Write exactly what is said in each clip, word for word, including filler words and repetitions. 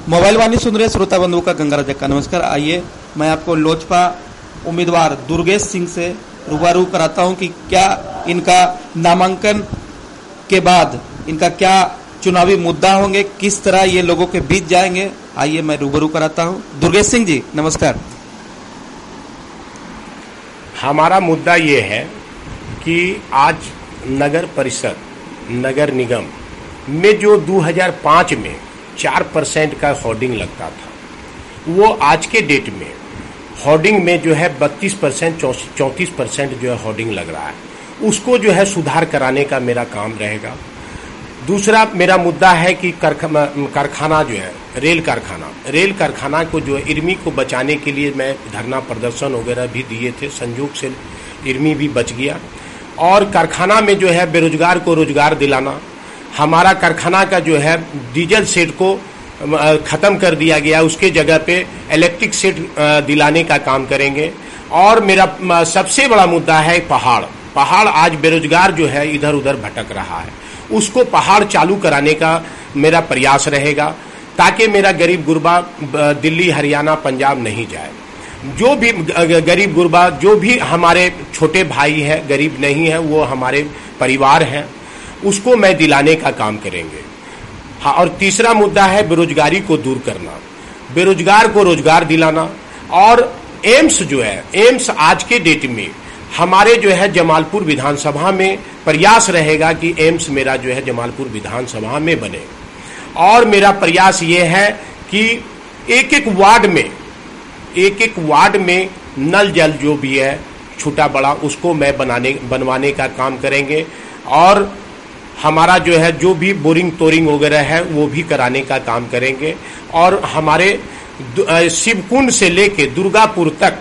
Mobile वाणी सुन रहे श्रोता बंधुओं का गंगाराज का नमस्कार। आइए मैं आपको लोजपा उम्मीदवार दुर्गेश सिंह से रूबरू कराता हूं कि क्या इनका नामांकन के बाद इनका क्या चुनावी मुद्दा होंगे, किस तरह ये लोगों के बीच जाएंगे। आइए मैं रूबरू कराता हूं। दुर्गेश सिंह जी नमस्कार। हमारा मुद्दा ये है कि आज नगर परिषद नगर निगम में जो दो हज़ार पाँच में चार परसेंट का होर्डिंग लगता था, वो आज के डेट में होर्डिंग में जो है बत्तीस परसेंट चौंतीस परसेंट जो है होर्डिंग लग रहा है। उसको जो है सुधार कराने का मेरा काम रहेगा। दूसरा मेरा मुद्दा है कि कारखाना जो है रेल कारखाना रेल कारखाना को जो है इर्मी को बचाने के लिए मैं धरना प्रदर्शन वगैरह भी दिए थे। संयोग से इर्मी भी बच गया। और कारखाना में जो है बेरोजगार को रोजगार दिलाना, हमारा कारखाना का जो है डीजल सेट को ख़त्म कर दिया गया, उसके जगह पे इलेक्ट्रिक सेट दिलाने का काम करेंगे। और मेरा सबसे बड़ा मुद्दा है पहाड़ पहाड़ आज बेरोजगार जो है इधर उधर भटक रहा है, उसको पहाड़ चालू कराने का मेरा प्रयास रहेगा, ताकि मेरा गरीब गुरबा दिल्ली हरियाणा पंजाब नहीं जाए। जो भी गरीब गुरबा जो भी हमारे छोटे भाई है, गरीब नहीं है, वो हमारे परिवार हैं, उसको मैं दिलाने का काम करेंगे। हाँ, और तीसरा मुद्दा है बेरोजगारी को दूर करना, बेरोजगार को रोजगार दिलाना। और एम्स जो है एम्स आज के डेट में हमारे जो है जमालपुर विधानसभा में प्रयास रहेगा कि एम्स मेरा जो है जमालपुर विधानसभा में बने। और मेरा प्रयास ये है कि एक एक वार्ड में एक एक वार्ड में नल जल जो भी है छोटा बड़ा उसको मैं बनाने बनवाने का काम करेंगे। और हमारा जो है जो भी बोरिंग तोरिंग वगैरह है वो भी कराने का काम करेंगे। और हमारे शिवकुंड से लेके दुर्गापुर तक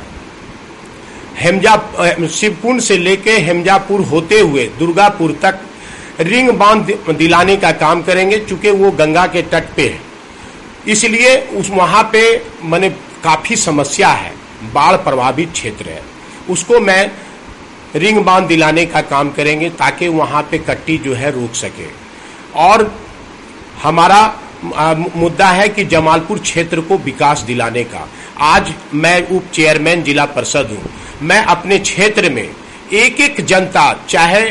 हेमजा शिवकुंड से लेके हेमजापुर होते हुए दुर्गापुर तक रिंग बांध दिलाने का काम करेंगे। चूंकि वो गंगा के तट पे है, इसलिए उस वहाँ पे मैंने काफ़ी समस्या है, बाढ़ प्रभावित क्षेत्र है, उसको मैं रिंग बांध दिलाने का काम करेंगे ताकि वहाँ पे कट्टी जो है रोक सके। और हमारा मुद्दा है कि जमालपुर क्षेत्र को विकास दिलाने का। आज मैं उप चेयरमैन जिला परिषद हूँ, मैं अपने क्षेत्र में एक एक जनता, चाहे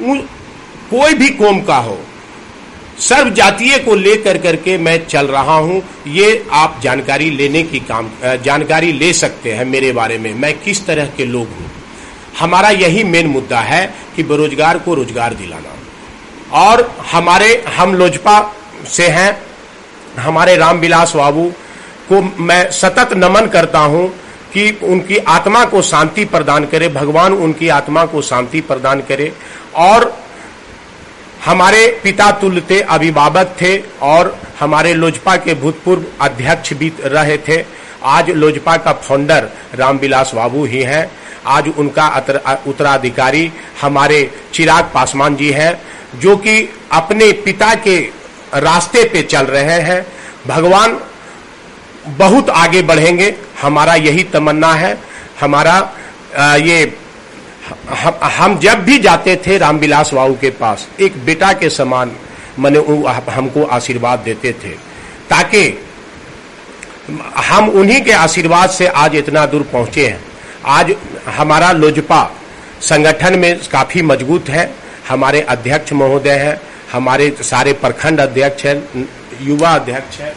कोई भी कौम का हो, सर्व जातीय को लेकर करके मैं चल रहा हूं। ये आप जानकारी लेने की काम जानकारी ले सकते हैं मेरे बारे में, मैं किस तरह के लोग हूं। हमारा यही मेन मुद्दा है कि बेरोजगार को रोजगार दिलाना। और हमारे हम लोजपा से हैं, हमारे रामविलास बाबू को मैं सतत नमन करता हूं कि उनकी आत्मा को शांति प्रदान करे, भगवान उनकी आत्मा को शांति प्रदान करे। और हमारे पिता तुल्य थे, अभिभावक थे, और हमारे लोजपा के भूतपूर्व अध्यक्ष भी रहे थे। आज लोजपा का फाउंडर रामविलास बाबू ही हैं। आज उनका उत्तराधिकारी हमारे चिराग पासवान जी हैं, जो कि अपने पिता के रास्ते पे चल रहे हैं। भगवान बहुत आगे बढ़ेंगे, हमारा यही तमन्ना है। हमारा आ, ये हम, हम जब भी जाते थे रामविलास बाबू के पास, एक बेटा के समान मने हमको आशीर्वाद देते थे, ताकि हम उन्हीं के आशीर्वाद से आज इतना दूर पहुंचे हैं। आज हमारा लोजपा संगठन में काफी मजबूत है। हमारे अध्यक्ष महोदय हैं, हमारे सारे प्रखंड अध्यक्ष हैं, युवा अध्यक्ष हैं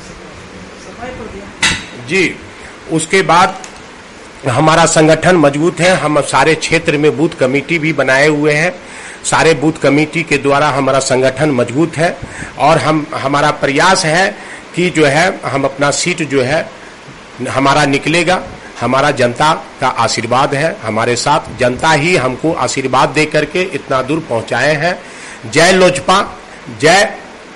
जी। उसके बाद हमारा संगठन मजबूत है। हम सारे क्षेत्र में बूथ कमेटी भी बनाए हुए हैं। सारे बूथ कमेटी के द्वारा हमारा संगठन मजबूत है। और हम हमारा प्रयास है कि जो है हम अपना सीट जो है हमारा निकलेगा। हमारा जनता का आशीर्वाद है हमारे साथ, जनता ही हमको आशीर्वाद दे करके इतना दूर पहुंचाए हैं। जय लोजपा, जय।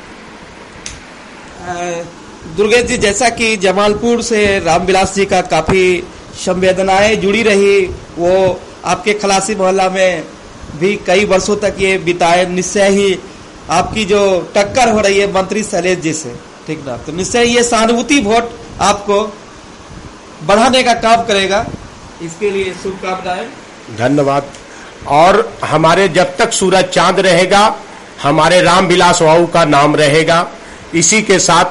दुर्गेश जी, जैसा कि जमालपुर से रामविलास जी का काफी संवेदनाएं जुड़ी रही, वो आपके खलासी मोहल्ला में भी कई वर्षों तक ये बिताए, निश्चय ही आपकी जो टक्कर हो रही है मंत्री शैलेश जी से, ठीक ना, तो निश्चय ये सहानुभूति वोट आपको बढ़ाने का काम करेगा। इसके लिए शुभकामनाएं, धन्यवाद। और हमारे जब तक सूरज चांद रहेगा, हमारे रामविलास बाबू का नाम रहेगा। इसी के साथ